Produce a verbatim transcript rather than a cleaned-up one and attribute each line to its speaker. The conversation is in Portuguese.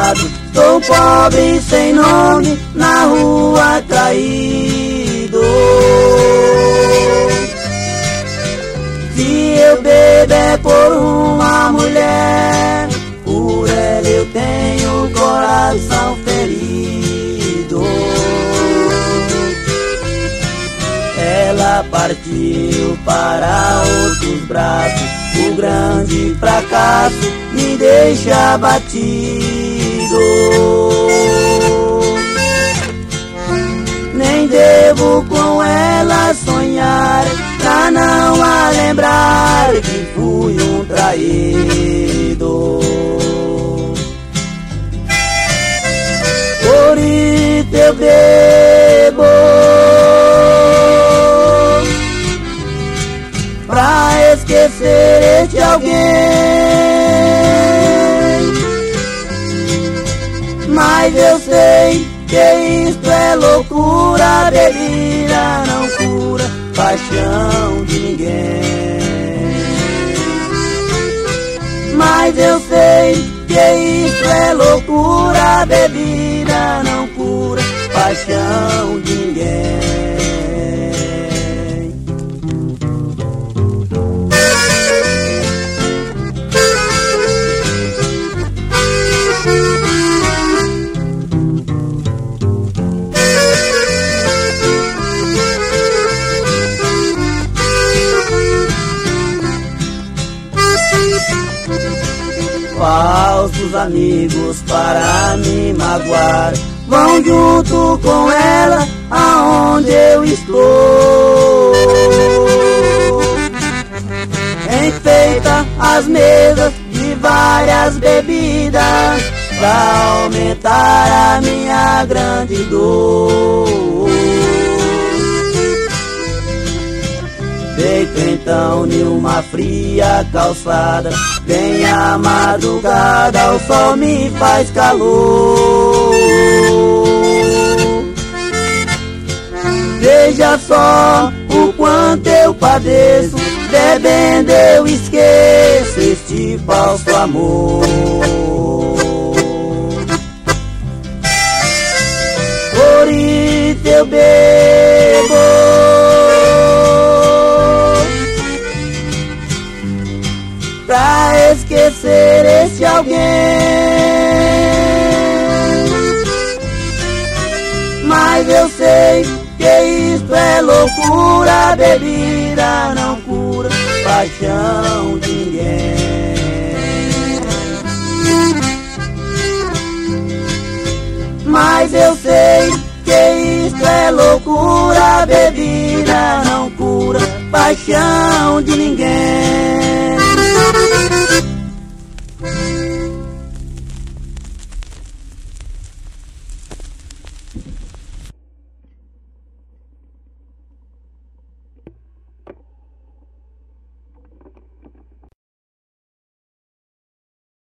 Speaker 1: lado. Tô pobre sem nome, na rua traído. Se eu bebo é por uma mulher, por ela eu tenho o coração ferido. Ela partiu para outros braços, o grande fracasso me deixa batido. Nem devo com ela sonhar, pra não a lembrar que fui um traído. Por isso eu bebo, pra esquecer este alguém. Mas eu sei que isto é loucura, bebida não cura paixão de ninguém. Mas eu sei que isto é loucura, bebida não cura paixão de ninguém. Falsos amigos para me magoar vão junto com ela aonde eu estou. Enfeita as mesas de várias bebidas pra aumentar a minha grande dor. Deito então em uma fria calçada, bem a madrugada o sol me faz calor. Veja só o quanto eu padeço, bebendo eu esqueço este falso amor. Por isso eu bebo, pra esquecer esse alguém. Mas eu sei que isto é loucura, bebida não cura paixão de ninguém. Mas eu sei que isto é loucura, bebida não cura paixão de ninguém.